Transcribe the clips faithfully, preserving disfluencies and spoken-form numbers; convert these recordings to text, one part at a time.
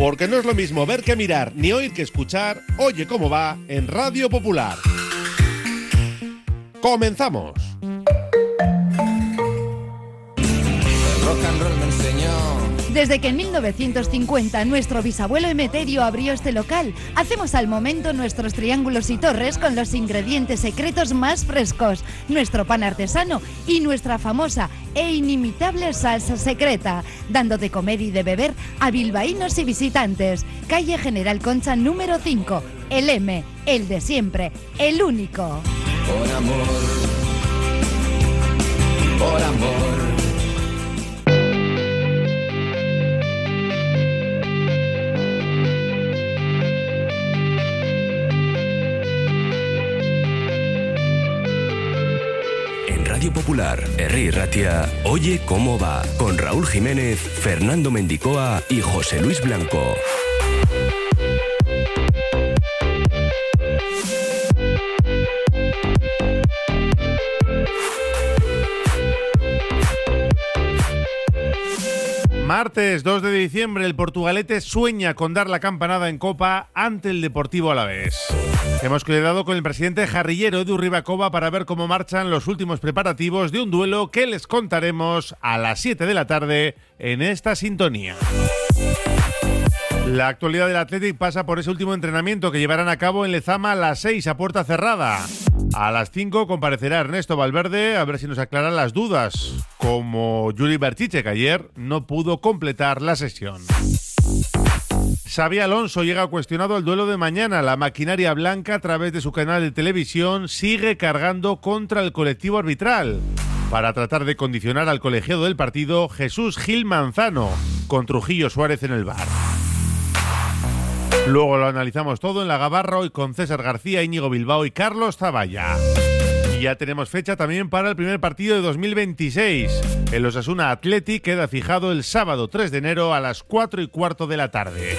Porque no es lo mismo ver que mirar, ni oír que escuchar. Oye cómo va en Radio Popular. ¡Comenzamos! Rock and roll me enseñó. Desde que en mil novecientos cincuenta nuestro bisabuelo Emeterio abrió este local, hacemos al momento nuestros triángulos y torres con los ingredientes secretos más frescos, nuestro pan artesano y nuestra famosa e inimitable salsa secreta, dando de comer y de beber a bilbaínos y visitantes. Calle General Concha número cinco, el M, el de siempre, el único. Por amor, por amor. Radio Popular, Herri Ratia, Oye cómo va, con Raúl Jiménez, Fernando Mendicoa y José Luis Blanco. Martes dos de diciembre, el Portugalete sueña con dar la campanada en Copa ante el Deportivo Alavés. Hemos quedado con el presidente jarrillero Edu Ribacova para ver cómo marchan los últimos preparativos de un duelo que les contaremos a las siete de la tarde en esta sintonía. La actualidad del Athletic pasa por ese último entrenamiento que llevarán a cabo en Lezama a las seis a puerta cerrada. A las cinco comparecerá Ernesto Valverde a ver si nos aclara las dudas, como Juri Berchiche, que ayer no pudo completar la sesión. Xabi Alonso llega cuestionado al duelo de mañana. La maquinaria blanca, a través de su canal de televisión, sigue cargando contra el colectivo arbitral para tratar de condicionar al colegiado del partido, Jesús Gil Manzano, con Trujillo Suárez en el V A R. Luego lo analizamos todo en La Gabarra, hoy con César García, Íñigo Bilbao y Carlos Zavalla. Y ya tenemos fecha también para el primer partido de dos mil veintiséis. El Osasuna Athletic queda fijado el sábado tres de enero a las cuatro y cuarto de la tarde.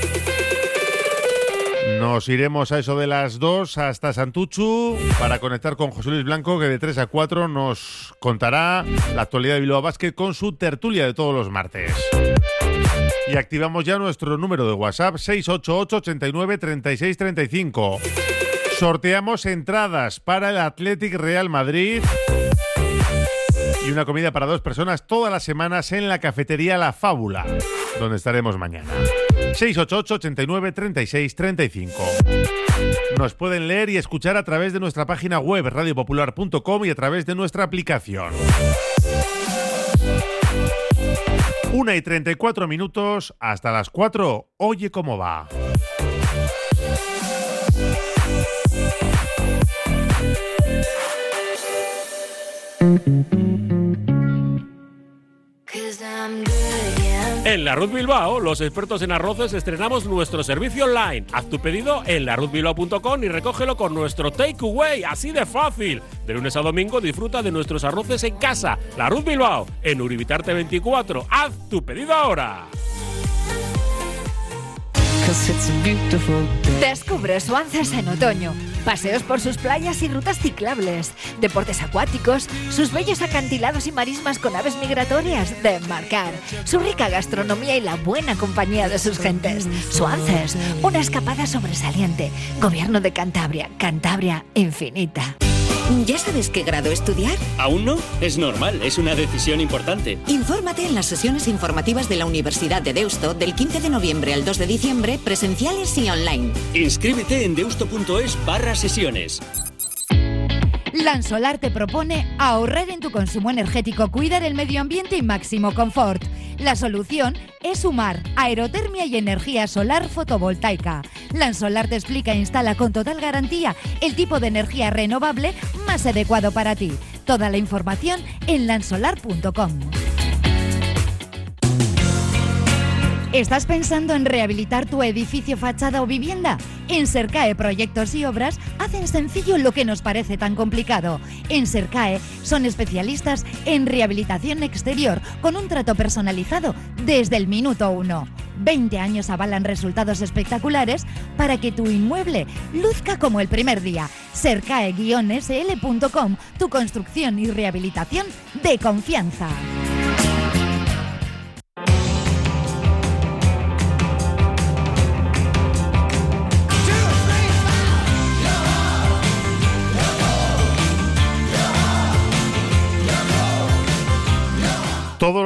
Nos iremos a eso de las dos hasta Santuchu para conectar con José Luis Blanco, que de tres a cuatro nos contará la actualidad de Bilbao Basket con su tertulia de todos los martes. Y activamos ya nuestro número de WhatsApp seis ocho ocho, ochenta y nueve, treinta y seis, treinta y cinco. Sorteamos entradas para el Athletic Real Madrid y una comida para dos personas todas las semanas en la cafetería La Fábula, donde estaremos mañana. seis ocho ocho, ochenta y nueve, treinta y seis, treinta y cinco. Nos pueden leer y escuchar a través de nuestra página web radio popular punto com y a través de nuestra aplicación. Una y treinta y cuatro minutos, hasta las cuatro. Oye cómo va. En La Ruz Bilbao, los expertos en arroces, estrenamos nuestro servicio online. Haz tu pedido en la ruz bilbao punto com y recógelo con nuestro takeaway, así de fácil. De lunes a domingo disfruta de nuestros arroces en casa. La Ruz Bilbao, en Uribitarte veinticuatro. Haz tu pedido ahora. Descubre Suances en otoño. Paseos por sus playas y rutas ciclables, deportes acuáticos, sus bellos acantilados y marismas con aves migratorias de embarcar, su rica gastronomía y la buena compañía de sus gentes. Suances, una escapada sobresaliente. Gobierno de Cantabria, Cantabria infinita. ¿Ya sabes qué grado estudiar? ¿Aún no? Es normal, es una decisión importante. Infórmate en las sesiones informativas de la Universidad de Deusto del quince de noviembre al dos de diciembre, presenciales y online. Inscríbete en deusto.es barra sesiones. Lansolar te propone ahorrar en tu consumo energético, cuidar el medio ambiente y máximo confort. La solución es sumar aerotermia y energía solar fotovoltaica. Lansolar te explica e instala con total garantía el tipo de energía renovable más adecuado para ti. Toda la información en lansolar punto com. ¿Estás pensando en rehabilitar tu edificio, fachada o vivienda? En Sercae Proyectos y Obras hacen sencillo lo que nos parece tan complicado. En Sercae son especialistas en rehabilitación exterior con un trato personalizado desde el minuto uno. veinte años avalan resultados espectaculares para que tu inmueble luzca como el primer día. Sercae guion ese ele punto com, tu construcción y rehabilitación de confianza.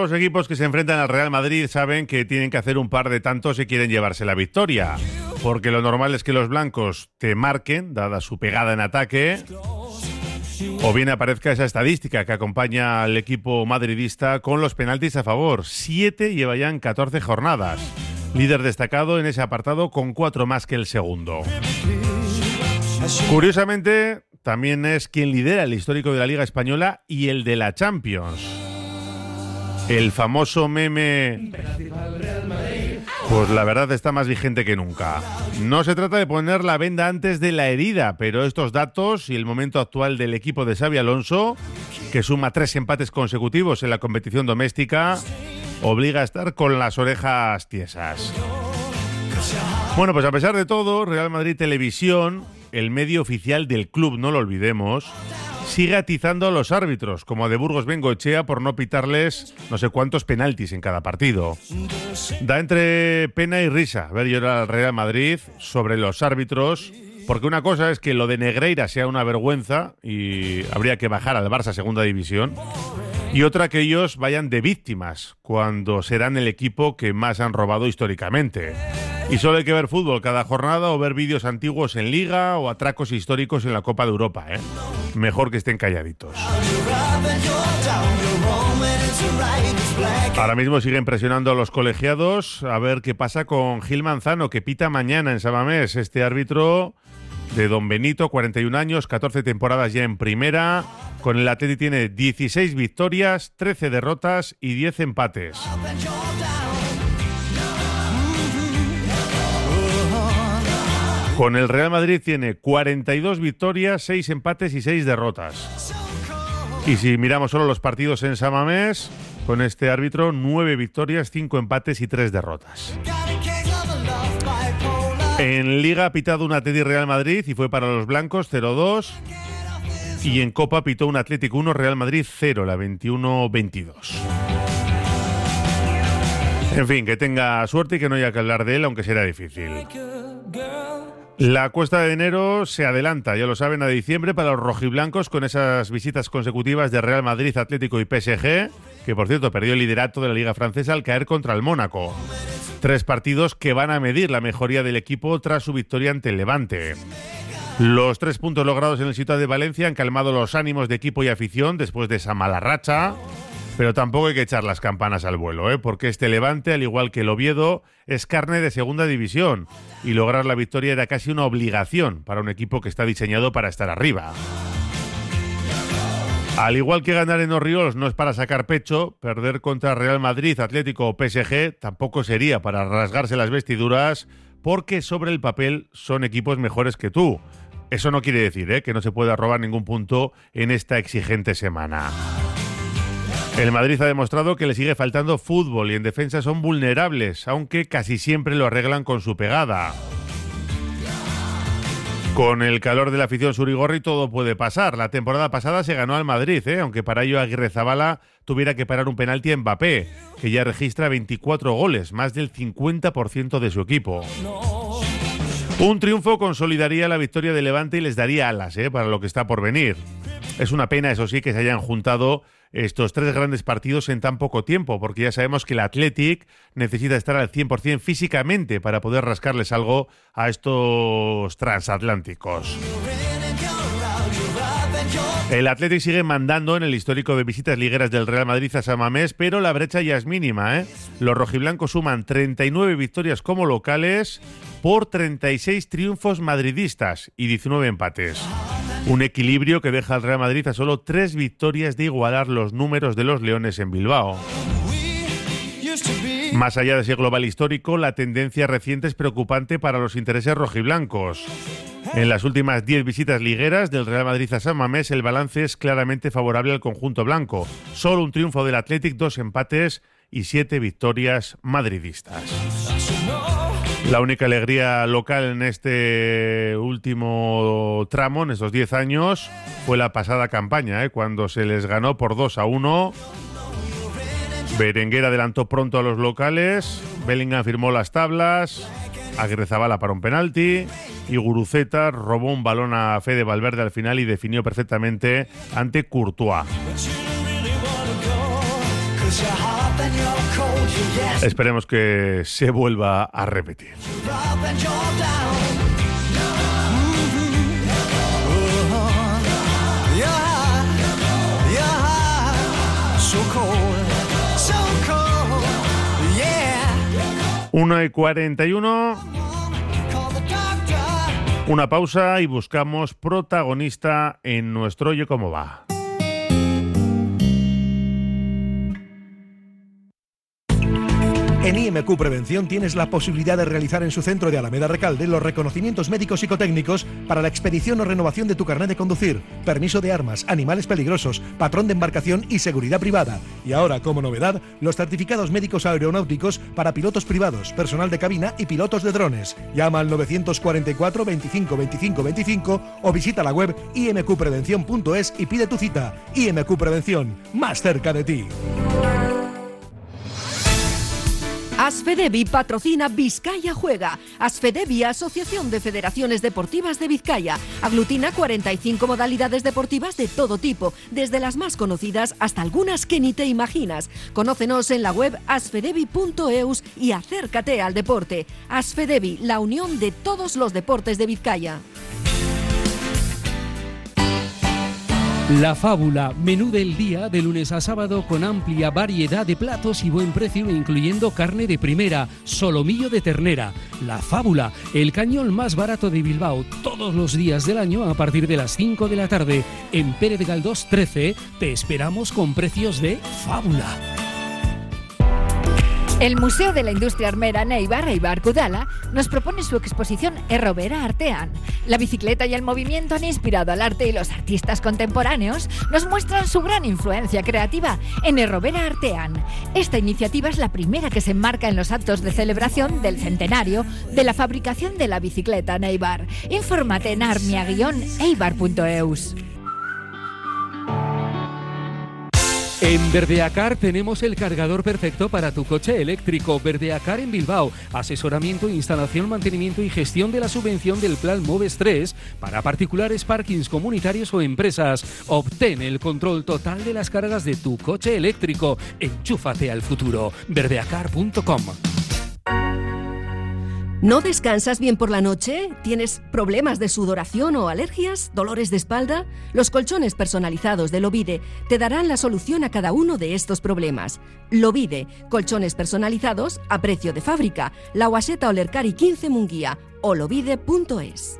los equipos que se enfrentan al Real Madrid saben que tienen que hacer un par de tantos si quieren llevarse la victoria, porque lo normal es que los blancos te marquen, dada su pegada en ataque, o bien aparezca esa estadística que acompaña al equipo madridista con los penaltis a favor. Siete lleva ya en catorce jornadas. Líder destacado en ese apartado con cuatro más que el segundo. Curiosamente, también es quien lidera el histórico de la Liga Española y el de la Champions. El famoso meme, pues la verdad está más vigente que nunca. No se trata de poner la venda antes de la herida, pero estos datos y el momento actual del equipo de Xabi Alonso, que suma tres empates consecutivos en la competición doméstica, obliga a estar con las orejas tiesas. Bueno, pues a pesar de todo, Real Madrid Televisión, el medio oficial del club, no lo olvidemos, sigue atizando a los árbitros, como a de Burgos Bengoechea, por no pitarles no sé cuántos penaltis en cada partido. Da entre pena y risa ver llorar al Real Madrid sobre los árbitros, porque una cosa es que lo de Negreira sea una vergüenza y habría que bajar al Barça a segunda división, y otra que ellos vayan de víctimas cuando serán el equipo que más han robado históricamente. Y solo hay que ver fútbol cada jornada o ver vídeos antiguos en Liga o atracos históricos en la Copa de Europa, ¿eh? Mejor que estén calladitos. Ahora mismo siguen presionando a los colegiados a ver qué pasa con Gil Manzano, que pita mañana en San Mamés. Este árbitro de Don Benito, cuarenta y un años, catorce temporadas ya en primera. Con el Atleti tiene dieciséis victorias, trece derrotas y diez empates. Con el Real Madrid tiene cuarenta y dos victorias, seis empates y seis derrotas. Y si miramos solo los partidos en San Mamés, con este árbitro, nueve victorias, cinco empates y tres derrotas. En Liga ha pitado un Atleti Real Madrid y fue para los blancos cero dos. Y en Copa pitó un Atlético uno, Real Madrid cero, la veintiuno veintidós. En fin, que tenga suerte y que no haya que hablar de él, aunque será difícil. La cuesta de enero se adelanta, ya lo saben, a diciembre para los rojiblancos, con esas visitas consecutivas de Real Madrid, Atlético y P S G, que por cierto perdió el liderato de la Liga Francesa al caer contra el Mónaco. Tres partidos que van a medir la mejoría del equipo tras su victoria ante el Levante. Los tres puntos logrados en el Ciutat de Valencia han calmado los ánimos de equipo y afición después de esa mala racha. Pero tampoco hay que echar las campanas al vuelo, ¿eh? Porque este Levante, al igual que el Oviedo, es carne de segunda división y lograr la victoria era casi una obligación para un equipo que está diseñado para estar arriba. Al igual que ganar en Orriols no es para sacar pecho, perder contra Real Madrid, Atlético o P S G tampoco sería para rasgarse las vestiduras, porque sobre el papel son equipos mejores que tú. Eso no quiere decir, ¿eh?, que no se pueda robar ningún punto en esta exigente semana. El Madrid ha demostrado que le sigue faltando fútbol y en defensa son vulnerables, aunque casi siempre lo arreglan con su pegada. Con el calor de la afición surigorri todo puede pasar. La temporada pasada se ganó al Madrid, ¿eh? aunque para ello Aguirrezabala tuviera que parar un penalti a Mbappé, que ya registra veinticuatro goles, más del cincuenta por ciento de su equipo. Un triunfo consolidaría la victoria de Levante y les daría alas ¿eh? para lo que está por venir. Es una pena, eso sí, que se hayan juntado estos tres grandes partidos en tan poco tiempo, porque ya sabemos que el Athletic necesita estar al cien por ciento físicamente para poder rascarles algo a estos transatlánticos. El Athletic sigue mandando en el histórico de visitas ligueras del Real Madrid a San Mamés, pero la brecha ya es mínima, ¿eh? Los rojiblancos suman treinta y nueve victorias como locales por treinta y seis triunfos madridistas y diecinueve empates. Un equilibrio que deja al Real Madrid a solo tres victorias de igualar los números de los Leones en Bilbao. Más allá de ese global histórico, la tendencia reciente es preocupante para los intereses rojiblancos. En las últimas diez visitas ligueras del Real Madrid a San Mamés, el balance es claramente favorable al conjunto blanco. Solo un triunfo del Athletic, dos empates y siete victorias madridistas. La única alegría local en este último tramo, en estos diez años, fue la pasada campaña, ¿eh? cuando se les ganó por dos a uno. Berenguer adelantó pronto a los locales, Bellingham firmó las tablas, Aguirrezabala para un penalti y Guruceta robó un balón a Fede Valverde al final y definió perfectamente ante Courtois. Esperemos que se vuelva a repetir. una y cuarenta y uno. Una pausa y buscamos protagonista en nuestro Oye Cómo Va. En I M Q Prevención tienes la posibilidad de realizar en su centro de Alameda Recalde los reconocimientos médicos psicotécnicos para la expedición o renovación de tu carnet de conducir, permiso de armas, animales peligrosos, patrón de embarcación y seguridad privada. Y ahora, como novedad, los certificados médicos aeronáuticos para pilotos privados, personal de cabina y pilotos de drones. Llama al novecientos cuarenta y cuatro, veinticinco, veinticinco, veinticinco o visita la web i m q prevención punto es y pide tu cita. I M Q Prevención, más cerca de ti. Asfedevi patrocina Vizcaya Juega. Asfedevi, Asociación de Federaciones Deportivas de Vizcaya, aglutina cuarenta y cinco modalidades deportivas de todo tipo, desde las más conocidas hasta algunas que ni te imaginas. Conócenos en la web asfedevi punto eus y acércate al deporte. Asfedevi, la unión de todos los deportes de Vizcaya. La Fábula, menú del día de lunes a sábado con amplia variedad de platos y buen precio, incluyendo carne de primera, solomillo de ternera. La Fábula, el cañón más barato de Bilbao, todos los días del año a partir de las cinco de la tarde. En Pérez Galdós trece te esperamos con precios de Fábula. El Museo de la Industria Armera Neibar, Eibar Kudala, nos propone su exposición Errobera Artean. La bicicleta y el movimiento han inspirado al arte y los artistas contemporáneos nos muestran su gran influencia creativa en Errobera Artean. Esta iniciativa es la primera que se enmarca en los actos de celebración del centenario de la fabricación de la bicicleta Neibar. Infórmate en armia guion eibar punto eus. En Verdeacar tenemos el cargador perfecto para tu coche eléctrico. Verdeacar en Bilbao. Asesoramiento, instalación, mantenimiento y gestión de la subvención del Plan Moves tres para particulares, parkings comunitarios o empresas. Obtén el control total de las cargas de tu coche eléctrico. Enchúfate al futuro. verdeacar punto com. ¿No descansas bien por la noche? ¿Tienes problemas de sudoración o alergias? ¿Dolores de espalda? Los colchones personalizados de Lovide te darán la solución a cada uno de estos problemas. Lovide, colchones personalizados a precio de fábrica. La Guaseta Olercari quince Munguía o lovide punto es.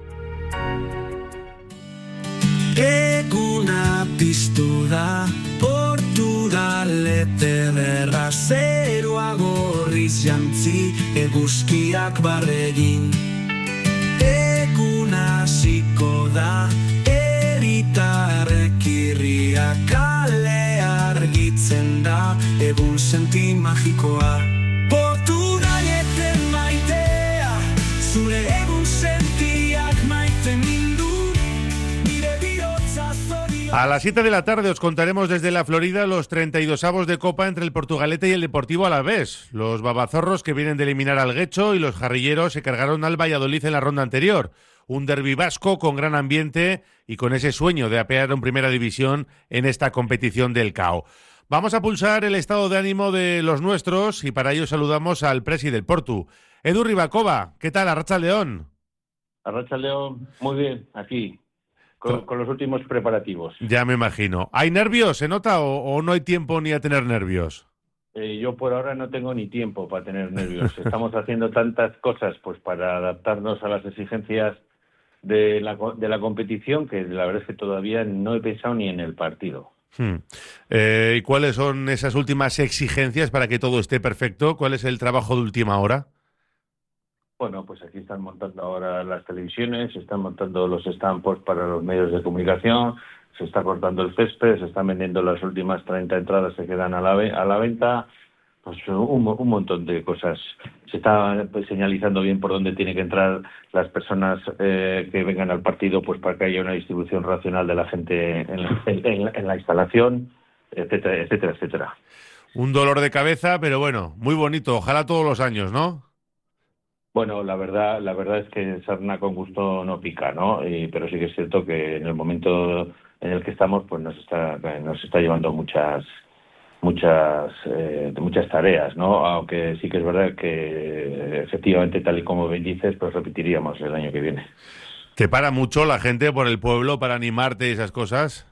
Eguna piztu da, Portugalete derra, zerua gorriz jantzi, eguzkiak barregin. Eguna hasiko da, eritarrek irriak kale argitzen da, egun senti magikoa. Portugalete maitea, zure egun sentiak maiten nindu. A las siete de la tarde os contaremos desde la Florida los treinta y dosavos de Copa entre el Portugalete y el Deportivo Alavés. Los babazorros que vienen de eliminar al Guecho y los jarrilleros se cargaron al Valladolid en la ronda anterior. Un derbi vasco con gran ambiente y con ese sueño de apear en primera división en esta competición del C A O. Vamos a pulsar el estado de ánimo de los nuestros y para ello saludamos al presi del Portu. Edu Ribacova, ¿qué tal? Arratsaldeon. Arratsaldeon, muy bien, aquí. Con, con los últimos preparativos. Ya me imagino. ¿Hay nervios, se nota, o, o no hay tiempo ni a tener nervios? Eh, yo por ahora no tengo ni tiempo para tener nervios. Estamos haciendo tantas cosas pues para adaptarnos a las exigencias de la, de la competición que la verdad es que todavía no he pensado ni en el partido. Hmm. Eh, ¿Y cuáles son esas últimas exigencias para que todo esté perfecto? ¿Cuál es el trabajo de última hora? Bueno, pues aquí están montando ahora las televisiones, se están montando los estampos para los medios de comunicación, se está cortando el césped, se están vendiendo las últimas treinta entradas que quedan a la, a la venta, pues un, un montón de cosas. Se está pues, señalizando bien por dónde tienen que entrar las personas eh, que vengan al partido, pues para que haya una distribución racional de la gente en la, en, en la instalación, etcétera, etcétera, etcétera. Un dolor de cabeza, pero bueno, muy bonito. Ojalá todos los años, ¿no? Bueno, la verdad, la verdad es que sarna con gusto no pica, ¿no? Y, pero sí que es cierto que en el momento en el que estamos, pues nos está, nos está llevando muchas, muchas eh, muchas tareas, ¿no? Aunque sí que es verdad que efectivamente, tal y como bien dices, pues repetiríamos el año que viene. ¿Te para mucho la gente por el pueblo para animarte y esas cosas?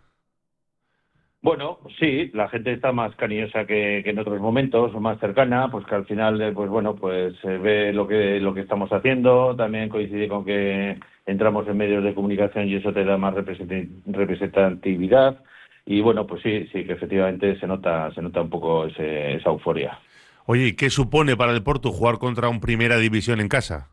Bueno, sí, la gente está más cariñosa que, que en otros momentos, más cercana, pues que al final, pues bueno, pues se ve lo que lo que estamos haciendo. También coincide con que entramos en medios de comunicación y eso te da más representatividad. Y bueno, pues sí, sí que efectivamente se nota se nota un poco ese, esa euforia. Oye, ¿y qué supone para el Porto jugar contra un Primera División en casa?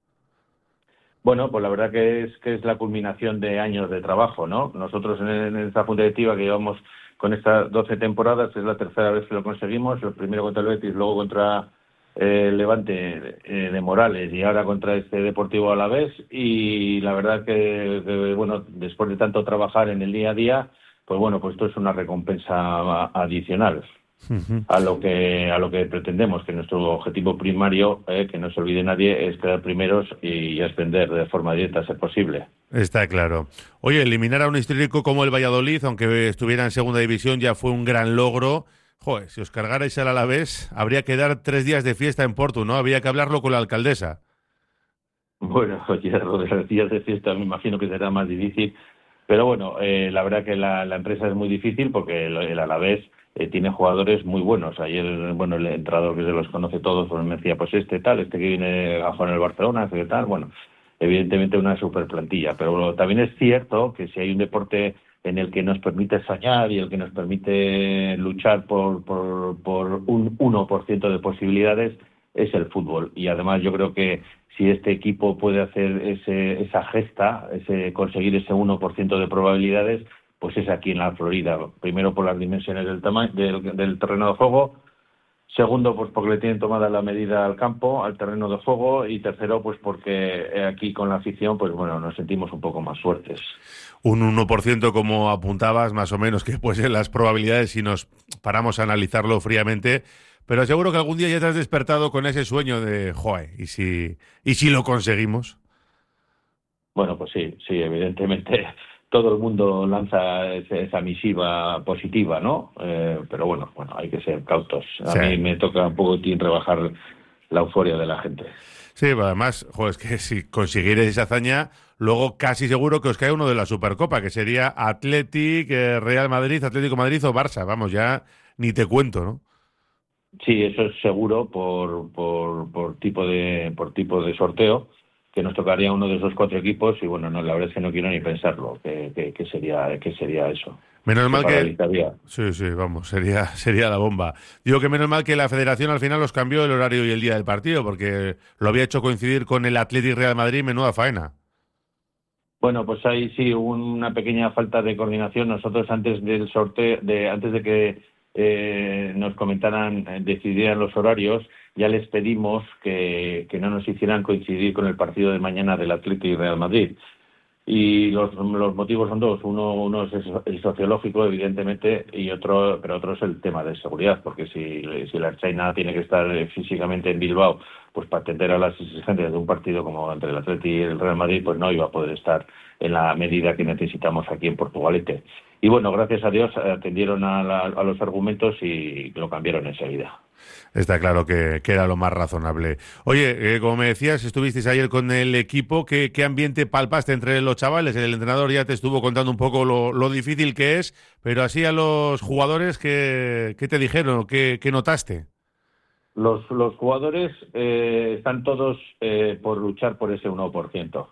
Bueno, pues la verdad que es que es la culminación de años de trabajo, ¿no? Nosotros en, en esta junta directiva que llevamos con estas doce temporadas, es la tercera vez que lo conseguimos, el primero contra el Betis, luego contra eh, el Levante eh, de Morales y ahora contra este Deportivo Alavés, y la verdad que, que, bueno, después de tanto trabajar en el día a día, pues bueno, pues esto es una recompensa adicional. Uh-huh. a lo que a lo que pretendemos, que nuestro objetivo primario, eh, que no se olvide nadie, es quedar primeros y ascender de forma directa a ser posible. Está claro. Oye, eliminar a un histórico como el Valladolid, aunque estuviera en segunda división, ya fue un gran logro. Joder, si os cargarais al Alavés, habría que dar tres días de fiesta en Porto, ¿no? Habría que hablarlo con la alcaldesa. Bueno, ya lo de los días de fiesta me imagino que será más difícil, pero bueno, eh, la verdad que la, la empresa es muy difícil porque el, el Alavés Eh, tiene jugadores muy buenos. Ayer, bueno, el entrenador que se los conoce todos, pues me decía, pues este tal, este que viene a jugar en el Barcelona, este tal, bueno, evidentemente una super plantilla, pero también es cierto que si hay un deporte en el que nos permite soñar y el que nos permite luchar por, por, por un uno por ciento de posibilidades, es el fútbol. Y además yo creo que si este equipo puede hacer ese, esa gesta, ese conseguir ese uno por ciento de probabilidades, pues es aquí en la Florida. Primero por las dimensiones del tamaño del, del terreno de juego, segundo pues porque le tienen tomada la medida al campo, al terreno de juego, y tercero pues porque aquí con la afición pues bueno, nos sentimos un poco más fuertes. Un uno por ciento como apuntabas, más o menos, que pues en las probabilidades si nos paramos a analizarlo fríamente, pero seguro que algún día ya te has despertado con ese sueño de, joder, ¿y si, y si lo conseguimos? Bueno, pues sí, sí, evidentemente todo el mundo lanza esa misiva positiva, ¿no? Eh, pero bueno, bueno, hay que ser cautos. A sí. mí me toca un poco rebajar la euforia de la gente. Sí, además, joder, es que si consiguierais esa hazaña, luego casi seguro que os cae uno de la Supercopa, que sería Athletic, Real Madrid, Atlético Madrid o Barça. Vamos, ya ni te cuento, ¿no? Sí, eso es seguro por, por, por tipo de por tipo de sorteo, que nos tocaría uno de esos cuatro equipos, y bueno, no, la verdad es que no quiero ni pensarlo, que, que, que sería que sería eso. Menos mal que... Sí, sí, vamos, sería sería la bomba. Digo que menos mal que la Federación al final os cambió el horario y el día del partido, porque lo había hecho coincidir con el Athletic Real Madrid, menuda faena. Bueno, pues ahí sí hubo una pequeña falta de coordinación. Nosotros antes del sorteo, de antes de que eh, nos comentaran, eh, decidieran los horarios, ya les pedimos que, que no nos hicieran coincidir con el partido de mañana del Atlético y Real Madrid. Y los, los motivos son dos. Uno, uno es el sociológico, evidentemente, y otro, pero otro es el tema de seguridad, porque si, si la China tiene que estar físicamente en Bilbao, pues para atender a las exigencias de un partido como entre el Atlético y el Real Madrid, pues no iba a poder estar en la medida que necesitamos aquí en Portugalete. Y bueno, gracias a Dios atendieron a, la, a los argumentos y lo cambiaron enseguida. Está claro que, que era lo más razonable. Oye, eh, como me decías, estuvisteis ayer con el equipo. ¿Qué, qué ambiente palpaste entre los chavales? El entrenador ya te estuvo contando un poco lo, lo difícil que es, pero así a los jugadores, ¿qué, qué te dijeron? ¿Qué, qué notaste? Los, los jugadores eh, están todos eh, por luchar por ese uno por ciento.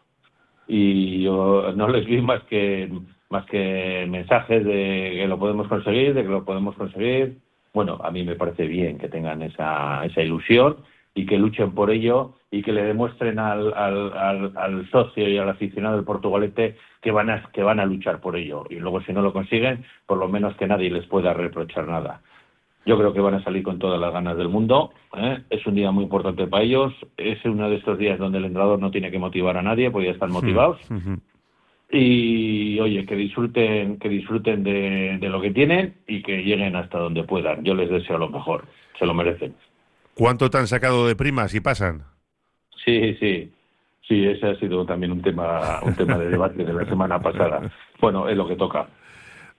Y yo no les vi más que, más que mensajes de que lo podemos conseguir, de que lo podemos conseguir. Bueno, a mí me parece bien que tengan esa, esa ilusión y que luchen por ello y que le demuestren al, al, al, al socio y al aficionado del Portugalete que van a, que van a luchar por ello. Y luego, si no lo consiguen, por lo menos que nadie les pueda reprochar nada. Yo creo que van a salir con todas las ganas del mundo, ¿eh? Es un día muy importante para ellos. Es uno de estos días donde el entrenador no tiene que motivar a nadie, porque ya están motivados. Uh-huh. Y oye, que disfruten, que disfruten de, de lo que tienen y que lleguen hasta donde puedan. Yo les deseo lo mejor, se lo merecen. ¿Cuánto te han sacado de primas y pasan? Sí, sí, sí, ese ha sido también un tema, un tema de debate de la semana pasada. Bueno, es lo que toca.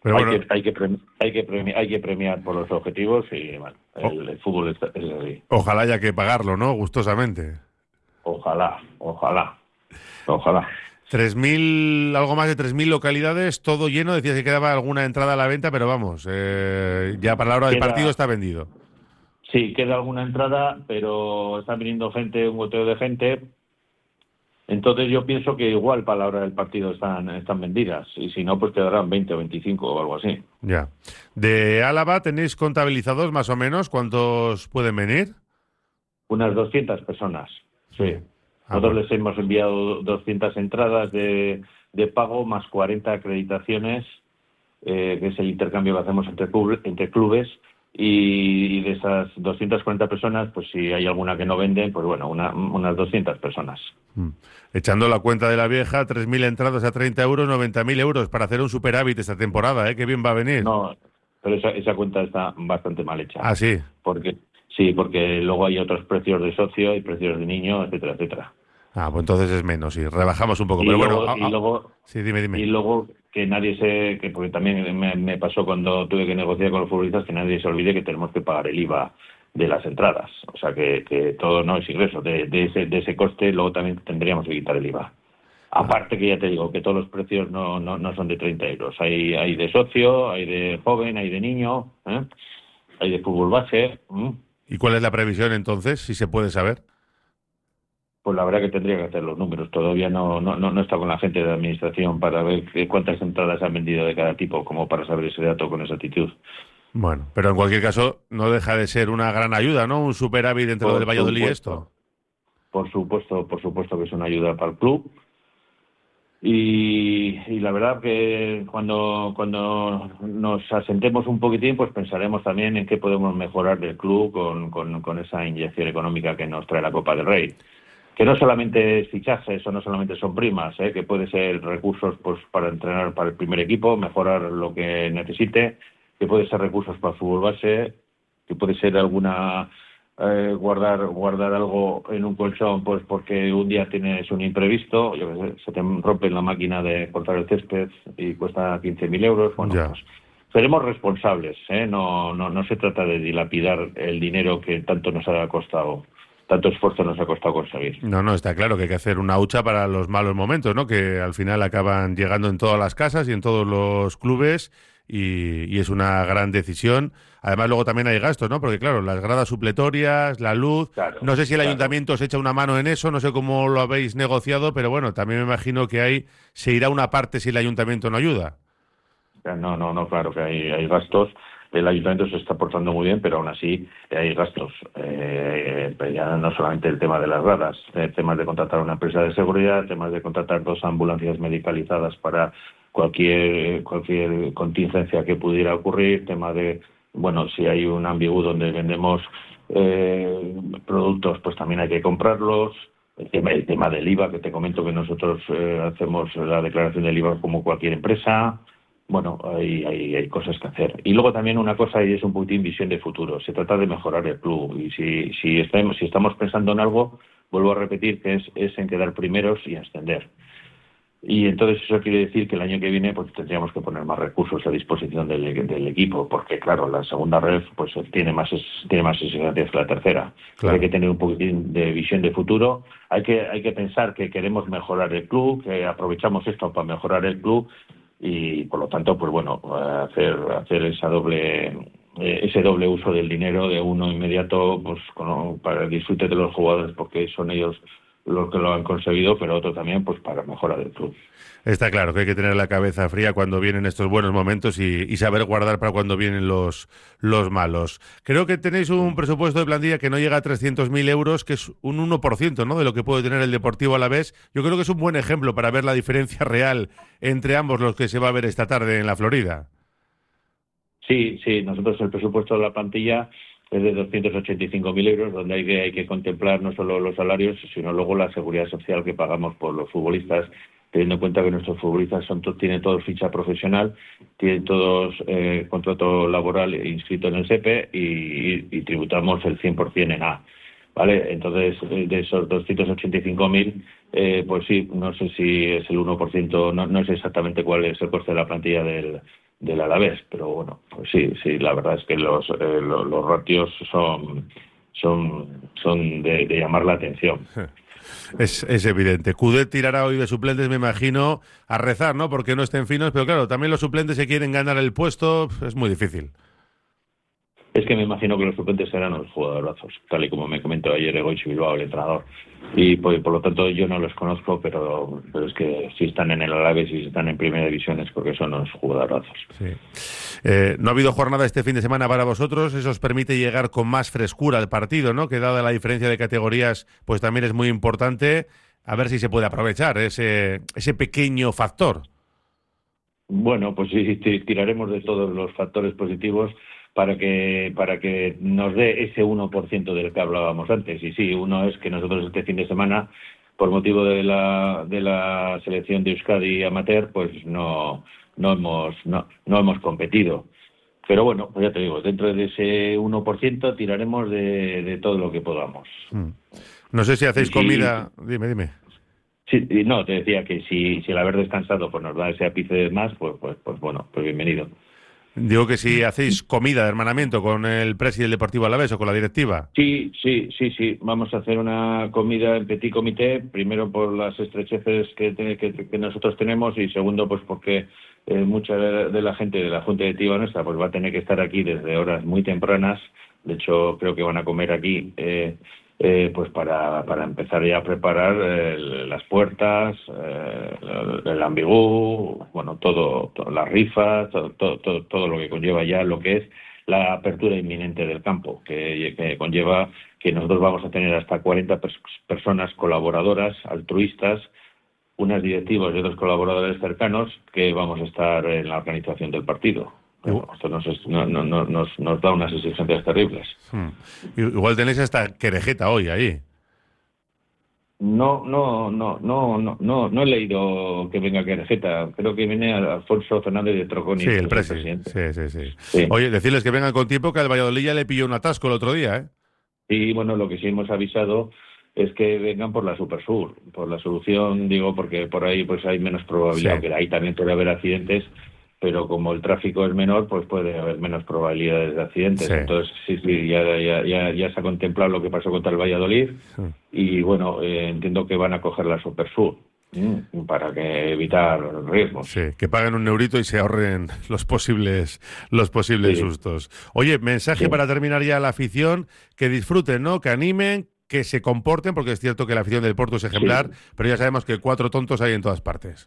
Pero hay, bueno, que, hay, que premiar, hay, que premiar, hay que premiar por los objetivos y bueno, el, el fútbol es, es así. Ojalá haya que pagarlo, ¿no? Gustosamente. Ojalá, ojalá, ojalá. tres mil, algo más de tres mil localidades, todo lleno. Decías que quedaba alguna entrada a la venta, pero vamos, eh, ya para la hora del Queda, partido está vendido. Sí, queda alguna entrada, pero está viniendo gente, un goteo de gente. Entonces yo pienso que igual para la hora del partido están, están vendidas. Y si no, pues quedarán veinte o veinticinco o algo así. Ya. De Álava, ¿tenéis contabilizados más o menos cuántos pueden venir? Unas doscientas personas, sí. Ah, Nosotros bueno. les hemos enviado doscientas entradas de, de pago más cuarenta acreditaciones, eh, que es el intercambio que hacemos entre, club, entre clubes. Y, y de esas doscientas cuarenta personas, pues si hay alguna que no venden, pues bueno, una, unas doscientas personas. Mm. Echando la cuenta de la vieja, tres mil entradas a treinta euros, noventa mil euros para hacer un superávit esta temporada, ¿eh? Qué bien va a venir. No, pero esa, esa cuenta está bastante mal hecha. Ah, sí. Porque, sí, porque luego hay otros precios de socio y precios de niño, etcétera, etcétera. Ah, pues entonces es menos, sí, rebajamos un poco. Y pero luego, bueno, y ah, luego, sí, dime, dime. Y luego que nadie se, que porque también me, me pasó cuando tuve que negociar con los futbolistas, que nadie se olvide que tenemos que pagar el I V A de las entradas. O sea que, que todo no es ingreso. De, de, ese, de ese coste luego también tendríamos que quitar el I V A. Aparte que ya te digo que todos los precios no, no, no son de treinta euros. Hay, hay de socio, hay de joven, hay de niño, ¿eh? Hay de fútbol base. ¿eh? ¿Y cuál es la previsión entonces, si se puede saber? Pues la verdad que tendría que hacer los números. Todavía no, no, no, no está con la gente de la administración para ver cuántas entradas han vendido de cada tipo, como para saber ese dato con exactitud. Bueno, pero en cualquier caso no deja de ser una gran ayuda, ¿no? Un superávit dentro Por del Valladolid supuesto. esto. Por supuesto, por supuesto que es una ayuda para el club. Y, y la verdad que cuando, cuando nos asentemos un poquitín, pues pensaremos también en qué podemos mejorar del club con, con, con esa inyección económica que nos trae la Copa del Rey. Que no solamente es fichajes, o no solamente son primas, ¿eh? Que puede ser recursos pues para entrenar para el primer equipo, mejorar lo que necesite, que puede ser recursos para el fútbol base, que puede ser alguna eh, guardar guardar algo en un colchón pues porque un día tienes un imprevisto, yo qué sé, se te rompe la máquina de cortar el césped y cuesta quince mil euros, bueno, Ya. pues seremos responsables, ¿eh? No, no, no se trata de dilapidar el dinero que tanto nos ha costado. Tanto esfuerzo nos ha costado conseguir. No, no, está claro que hay que hacer una hucha para los malos momentos, ¿no? Que al final acaban llegando en todas las casas y en todos los clubes y, y es una gran decisión. Además, luego también hay gastos, ¿no? Porque, claro, las gradas supletorias, la luz... Claro, no sé si el claro. ayuntamiento os echa una mano en eso, no sé cómo lo habéis negociado, pero bueno, también me imagino que ahí se irá una parte si el ayuntamiento no ayuda. No, no, no, claro que hay, hay gastos. El ayuntamiento se está portando muy bien, pero aún así hay gastos. Eh, ya no solamente el tema de las gradas, eh, temas de contratar una empresa de seguridad, temas de contratar dos ambulancias medicalizadas para cualquier cualquier contingencia que pudiera ocurrir, tema de, bueno, si hay un ambigú donde vendemos eh, productos, pues también hay que comprarlos. El tema, el tema del I V A, que te comento que nosotros eh, hacemos la declaración del I V A como cualquier empresa. Bueno, hay, hay, hay cosas que hacer. Y luego también una cosa, y es un poquitín visión de futuro. Se trata de mejorar el club. Y si, si, estamos, si estamos pensando en algo, vuelvo a repetir que es, es en quedar primeros y ascender. Y entonces eso quiere decir que el año que viene pues tendríamos que poner más recursos a disposición del, del equipo, porque claro, la segunda red pues tiene más tiene más exigencias que la tercera. Claro. Hay que tener un poquitín de visión de futuro. Hay que hay que pensar que queremos mejorar el club, que aprovechamos esto para mejorar el club. Y por lo tanto, pues bueno, hacer hacer esa doble eh, ese doble uso del dinero, de uno inmediato pues con, para el disfrute de los jugadores, porque son ellos los que lo han conseguido, pero otro también pues para mejora del club. Está claro que hay que tener la cabeza fría cuando vienen estos buenos momentos y, y saber guardar para cuando vienen los, los malos. Creo que tenéis un presupuesto de plantilla que no llega a trescientos mil euros, que es un uno por ciento, ¿no?, de lo que puede tener el Deportivo Alavés. Yo creo que es un buen ejemplo para ver la diferencia real entre ambos, los que se va a ver esta tarde en la Florida. Sí, sí, nosotros el presupuesto de la plantilla es de doscientos ochenta y cinco mil euros, donde hay que, hay que contemplar no solo los salarios, sino luego la seguridad social que pagamos por los futbolistas, teniendo en cuenta que nuestros futbolistas son tienen todos ficha profesional, tienen todos eh, contrato laboral inscrito en el S E P E y, y, y tributamos el cien por ciento en A. ¿Vale? Entonces, de esos doscientos ochenta y cinco mil, eh, pues sí, no sé si es el uno por ciento, no, no sé exactamente cuál es el coste de la plantilla del, del Alavés, pero bueno, pues sí, sí, la verdad es que los eh, los, los ratios son son son de, de llamar la atención. Es, es evidente. Coudet tirará hoy de suplentes, me imagino, a rezar, ¿no? Porque no estén finos, pero claro, también los suplentes se quieren ganar el puesto, es muy difícil. Es que me imagino que los suplentes serán los jugadorazos, tal y como me comentó ayer Egoich Bilbao, el entrenador. Y por, por lo tanto yo no los conozco, pero, pero es que si están en el Alavés y si están en primera división es porque son los jugadorazos. Sí. Eh, no ha habido jornada este fin de semana para vosotros, eso os permite llegar con más frescura al partido, ¿no? Que dada la diferencia de categorías, pues también es muy importante. A ver si se puede aprovechar ese, ese pequeño factor. Bueno, pues sí, tiraremos de todos los factores positivos para que para que nos dé ese uno por ciento del que hablábamos antes. Y sí, uno es que nosotros este fin de semana, por motivo de la de la selección de Euskadi amateur, pues no no hemos no, no hemos competido. Pero bueno, pues ya te digo, dentro de ese uno por ciento tiraremos de, de todo lo que podamos. Hmm. No sé si hacéis y, comida... Dime, dime. Sí, no, te decía que si, si el haber descansado pues nos da ese ápice más, pues, pues, pues bueno, pues bienvenido. Digo que si hacéis comida de hermanamiento con el presidente del Deportivo Alavés o con la directiva. Sí, sí, sí, sí. Vamos a hacer una comida en petit comité, primero por las estrecheces que, que, que nosotros tenemos y segundo pues porque eh, mucha de la gente de la Junta Directiva nuestra pues va a tener que estar aquí desde horas muy tempranas. De hecho, creo que van a comer aquí eh, eh, pues para, para empezar ya a preparar eh, las puertas, eh, el ambigú, bueno, todo, todo las rifas, todo, todo, todo lo que conlleva ya lo que es la apertura inminente del campo, que, que conlleva que nosotros vamos a tener hasta cuarenta pers- personas colaboradoras, altruistas, unas directivos y otros colaboradores cercanos que vamos a estar en la organización del partido. Bueno, esto nos, no, no, no, nos, nos da unas exigencias terribles. Hmm. Igual tenéis hasta querejeta hoy ahí. No, no, no, no, no, no, no he leído que venga querejeta. Creo que viene Alfonso Fernández de Troconi. Sí, el, presi. el presidente. Sí, sí, sí, sí. Oye, decirles que vengan con tiempo, que al Valladolid ya le pilló un atasco el otro día, ¿eh? Y bueno, lo que sí hemos avisado es que vengan por la Supersur, por la solución, digo, porque por ahí pues hay menos probabilidad, sí. Que ahí también puede haber accidentes, pero como el tráfico es menor, pues puede haber menos probabilidades de accidentes. Sí. Entonces, sí, sí, ya, ya, ya, ya se ha contemplado lo que pasó contra el Valladolid, sí. Y bueno, eh, entiendo que van a coger la Supersur ¿eh? Para que evitar riesgos. Sí, que paguen un eurito y se ahorren los posibles los posibles sí. sustos. Oye, mensaje sí. para terminar ya la afición, que disfruten, ¿no? Que animen, que se comporten, porque es cierto que la afición del Porto es ejemplar, sí. pero ya sabemos que cuatro tontos hay en todas partes.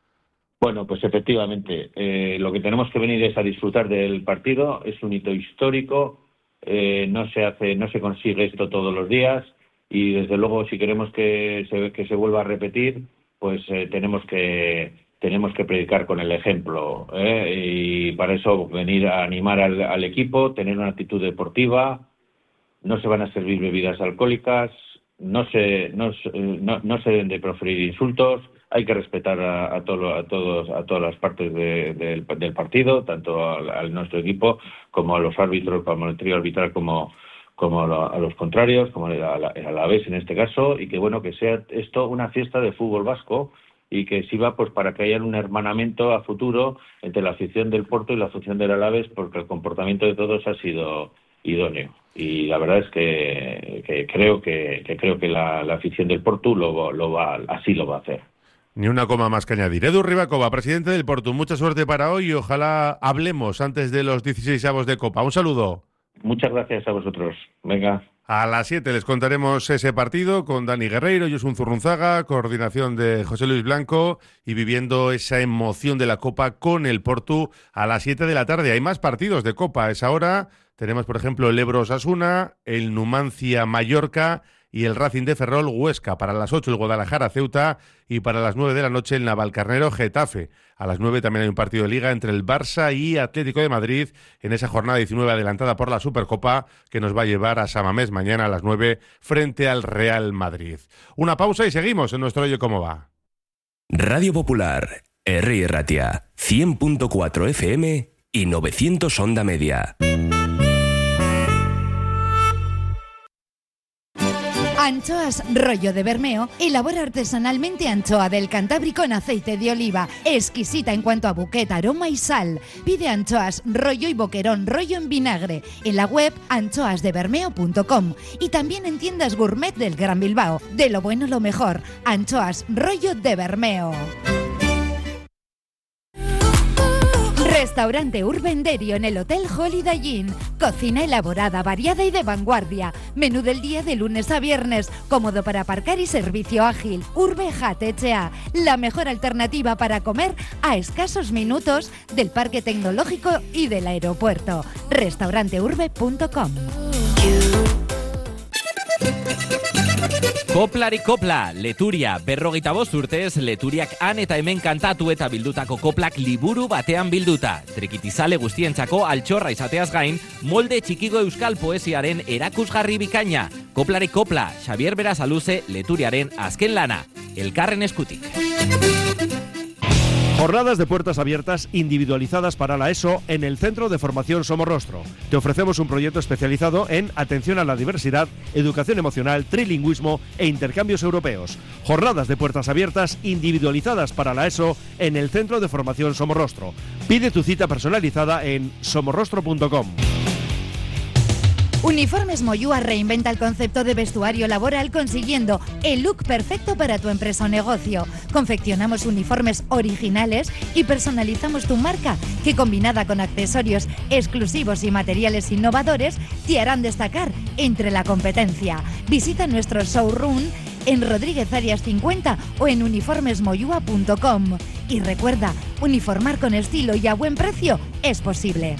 Bueno, pues efectivamente, eh, lo que tenemos que venir es a disfrutar del partido, es un hito histórico, eh, no se hace, no se consigue esto todos los días y desde luego si queremos que se, que se vuelva a repetir, pues eh, tenemos que tenemos que predicar con el ejemplo ¿eh? Y para eso venir a animar al, al equipo, tener una actitud deportiva, no se van a servir bebidas alcohólicas, no se no, no, no se deben de proferir insultos. Hay que respetar a, a, todo, a todos a todas las partes de, de, del, del partido, tanto a, a nuestro equipo como a los árbitros, como al trío arbitral, como, como a, lo, a los contrarios, como a la, a la vez en este caso, y que bueno que sea esto una fiesta de fútbol vasco y que sirva pues para que haya un hermanamiento a futuro entre la afición del Porto y la afición del Alavés, porque el comportamiento de todos ha sido idóneo. Y la verdad es que, que creo que, que creo que la, la afición del Porto lo, lo va, así lo va a hacer. Ni una coma más que añadir. Edu Ribacova, presidente del Porto, mucha suerte para hoy y ojalá hablemos antes de los dieciseisavos de Copa. Un saludo. Muchas gracias a vosotros. Venga. A las siete les contaremos ese partido con Dani Guerreiro, Josun Zurrunzaga, coordinación de José Luis Blanco y viviendo esa emoción de la Copa con el Porto a las siete de la tarde. Hay más partidos de Copa a esa hora. Tenemos, por ejemplo, el Ebro Osasuna, el Numancia Mallorca y el Racing de Ferrol Huesca. Para las ocho el Guadalajara Ceuta y para las nueve de la noche el Navalcarnero Getafe. A las nueve también hay un partido de Liga entre el Barça y Atlético de Madrid en esa jornada diecinueve adelantada por la Supercopa que nos va a llevar a Samamés mañana a las nueve frente al Real Madrid. Una pausa y seguimos en nuestro Oye Cómo Va. Radio Popular, Herri Ratia, cien punto cuatro F M y novecientos Onda Media. Anchoas Rollo de Bermeo elabora artesanalmente anchoa del Cantábrico en aceite de oliva, exquisita en cuanto a buquet, aroma y sal. Pide anchoas rollo y boquerón rollo en vinagre en la web anchoas de bermeo punto com y también en tiendas gourmet del Gran Bilbao. De lo bueno lo mejor, Anchoas Rollo de Bermeo. Restaurante Urbenderio en el Hotel Holiday Inn. Cocina elaborada, variada y de vanguardia. Menú del día de lunes a viernes. Cómodo para aparcar y servicio ágil. Urbe Jatechea. La mejor alternativa para comer a escasos minutos del Parque Tecnológico y del aeropuerto. restaurante urbe punto com. Koplari kopla, Leturia, berrogeita bost urtez, Leturiak han eta hemen kantatu eta bildutako koplak liburu batean bilduta. Trikitizale guztientzako altxorra izateaz gain, molde txikigo euskal poesiaren erakusgarri bikaina. Koplari kopla, Xavier Berasaluze, Leturiaren azken lana, elkarren eskutik. Jornadas de puertas abiertas individualizadas para la ESO en el Centro de Formación Somorrostro. Te ofrecemos un proyecto especializado en atención a la diversidad, educación emocional, trilingüismo e intercambios europeos. Jornadas de puertas abiertas individualizadas para la ESO en el Centro de Formación Somorrostro. Pide tu cita personalizada en somorrostro punto com. Uniformes Moyúa reinventa el concepto de vestuario laboral consiguiendo el look perfecto para tu empresa o negocio. Confeccionamos uniformes originales y personalizamos tu marca, que combinada con accesorios exclusivos y materiales innovadores te harán destacar entre la competencia. Visita nuestro showroom en Rodríguez Arias cincuenta o en uniformes moyúa punto com. Y recuerda, uniformar con estilo y a buen precio es posible.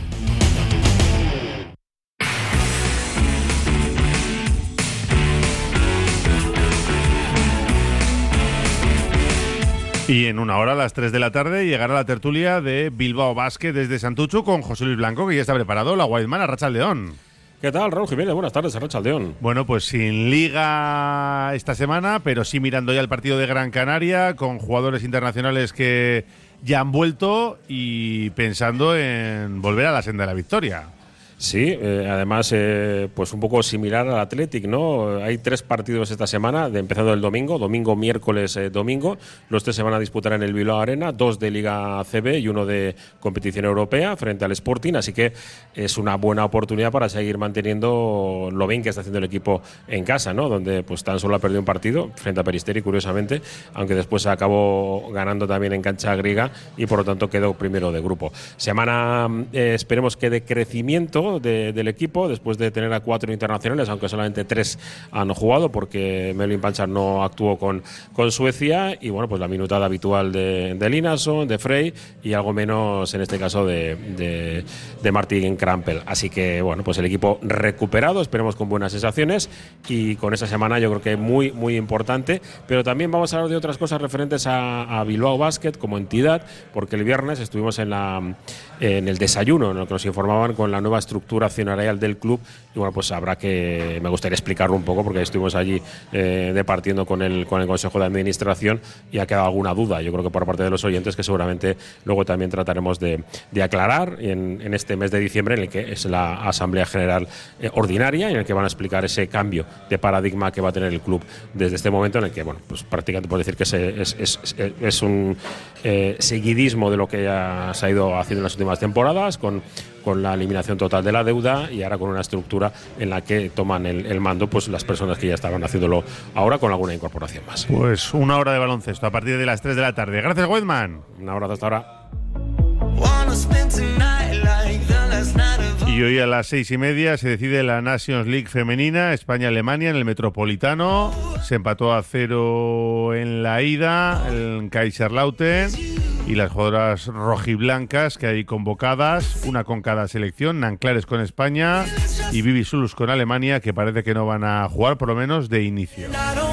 Y en una hora, a las tres de la tarde, llegará la tertulia de Bilbao Basket desde Santuchu con José Luis Blanco, que ya está preparado. La Whiteman, Arratsaldeón. ¿Qué tal, Raúl Jiménez? Buenas tardes, Arratsaldeón. Bueno, pues sin liga esta semana, pero sí mirando ya el partido de Gran Canaria, con jugadores internacionales que ya han vuelto y pensando en volver a la senda de la victoria. Sí, eh, además, eh, pues un poco similar al Athletic, ¿no? Hay tres partidos esta semana, de empezando el domingo, domingo, miércoles, eh, domingo. Los tres se van a disputar en el Bilbao Arena, dos de Liga A C B y uno de competición europea frente al Sporting, así que es una buena oportunidad para seguir manteniendo lo bien que está haciendo el equipo en casa, ¿no? Donde pues tan solo ha perdido un partido frente a Peristeri, curiosamente, aunque después acabó ganando también en cancha griega y por lo tanto quedó primero de grupo. Semana, eh, esperemos que de crecimiento De, del equipo, después de tener a cuatro internacionales, aunque solamente tres han jugado porque Melvin Panchar no actuó con, con Suecia, y bueno, pues la minutada habitual de, de Linason, de Frey y algo menos en este caso de, de, de Martin Krampel. Así que bueno, pues el equipo recuperado, esperemos con buenas sensaciones, y con esa semana yo creo que muy muy importante, pero también vamos a hablar de otras cosas referentes a, a Bilbao Basket como entidad, porque el viernes estuvimos en, la, en el desayuno en el que nos informaban con la nueva estructura estructura accionarial del club, y bueno, pues habrá que, me gustaría explicarlo un poco porque estuvimos allí eh, departiendo con el, con el Consejo de Administración y ha quedado alguna duda, yo creo que por parte de los oyentes, que seguramente luego también trataremos de, de aclarar en, en este mes de diciembre, en el que es la Asamblea General eh, Ordinaria, en el que van a explicar ese cambio de paradigma que va a tener el club desde este momento, en el que, bueno, pues prácticamente puedo decir que es, es, es, es un eh, seguidismo de lo que ya se ha ido haciendo en las últimas temporadas, con con la eliminación total de la deuda, y ahora con una estructura en la que toman el, el mando pues las personas que ya estaban haciéndolo ahora, con alguna incorporación más. Pues una hora de baloncesto a partir de las tres de la tarde. Gracias, Whiteman. Un abrazo hasta ahora. Y hoy a las seis y media se decide la Nations League femenina, España-Alemania en el Metropolitano. Se empató a cero en la ida, en Kaiserslautern. Y las jugadoras rojiblancas que hay convocadas, una con cada selección, Nanclares con España y Vivi Sulus con Alemania, que parece que no van a jugar, por lo menos de inicio.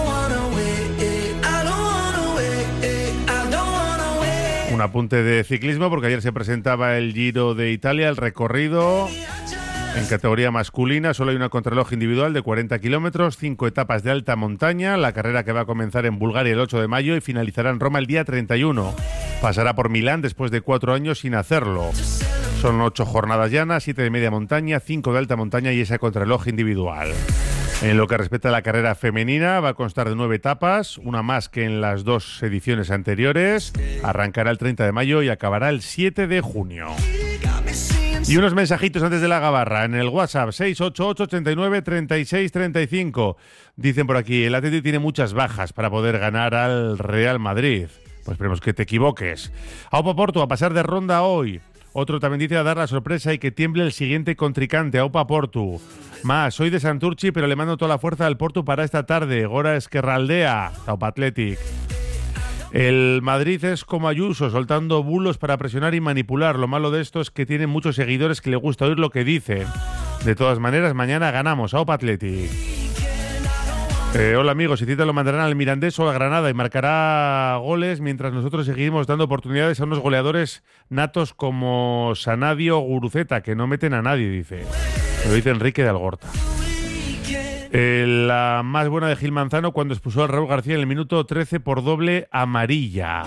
Un apunte de ciclismo, porque ayer se presentaba el Giro de Italia, el recorrido en categoría masculina. Solo hay una contrarreloj individual de cuarenta kilómetros, cinco etapas de alta montaña. La carrera, que va a comenzar en Bulgaria el ocho de mayo y finalizará en Roma el día treinta y uno. Pasará por Milán después de cuatro años sin hacerlo. Son ocho jornadas llanas, siete de media montaña, cinco de alta montaña y esa contrarreloj individual. En lo que respecta a la carrera femenina, va a constar de nueve etapas, una más que en las dos ediciones anteriores. Arrancará el treinta de mayo y acabará el siete de junio. Y unos mensajitos antes de la gabarra en el WhatsApp seis ocho ocho, ochenta y nueve, treinta y seis, treinta y cinco. Dicen por aquí, el Atleti tiene muchas bajas para poder ganar al Real Madrid. Pues esperemos que te equivoques. Aupa Porto a pasar de ronda hoy. Otro también dice a dar la sorpresa y que tiemble el siguiente contrincante, Aupa Porto. Más, soy de Santurchi, pero le mando toda la fuerza al Porto para esta tarde. Gora Esquerraldea, Aupa Athletic. El Madrid es como Ayuso, soltando bulos para presionar y manipular. Lo malo de esto es que tiene muchos seguidores que le gusta oír lo que dice. De todas maneras, mañana ganamos, Aupa Athletic. Eh, hola amigos, si cita lo mandarán al Mirandés o a Granada y marcará goles mientras nosotros seguimos dando oportunidades a unos goleadores natos como Sanadio o Guruceta, que no meten a nadie, dice. Lo dice Enrique de Algorta. Eh, la más buena de Gil Manzano cuando expulsó a Raúl García en el minuto trece por doble amarilla.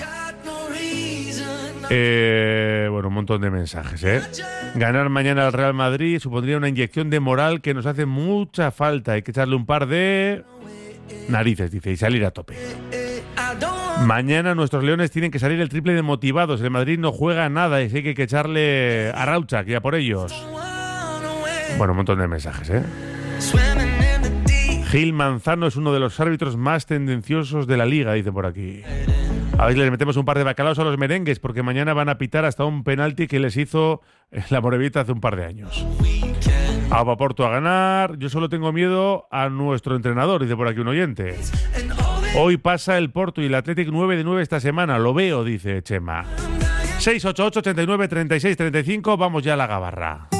Eh, bueno, un montón de mensajes, ¿eh? Ganar mañana al Real Madrid supondría una inyección de moral que nos hace mucha falta. Hay que echarle un par de narices, dice, y salir a tope. Mañana nuestros leones tienen que salir el triple de motivados. El Madrid no juega nada y sí que hay que echarle a Raucha, que ya por ellos. Bueno, un montón de mensajes, ¿eh? Gil Manzano es uno de los árbitros más tendenciosos de la liga, dice por aquí. A ver, les metemos un par de bacalaos a los merengues, porque mañana van a pitar hasta un penalti que les hizo la Morevita hace un par de años. Aupa Porto a ganar. Yo solo tengo miedo a nuestro entrenador, dice por aquí un oyente. Hoy pasa el Porto y el Athletic nueve de nueve esta semana. Lo veo, dice Chema. seis ocho ocho, ochenta y nueve, treinta y seis, treinta y cinco. Vamos ya a la gabarra.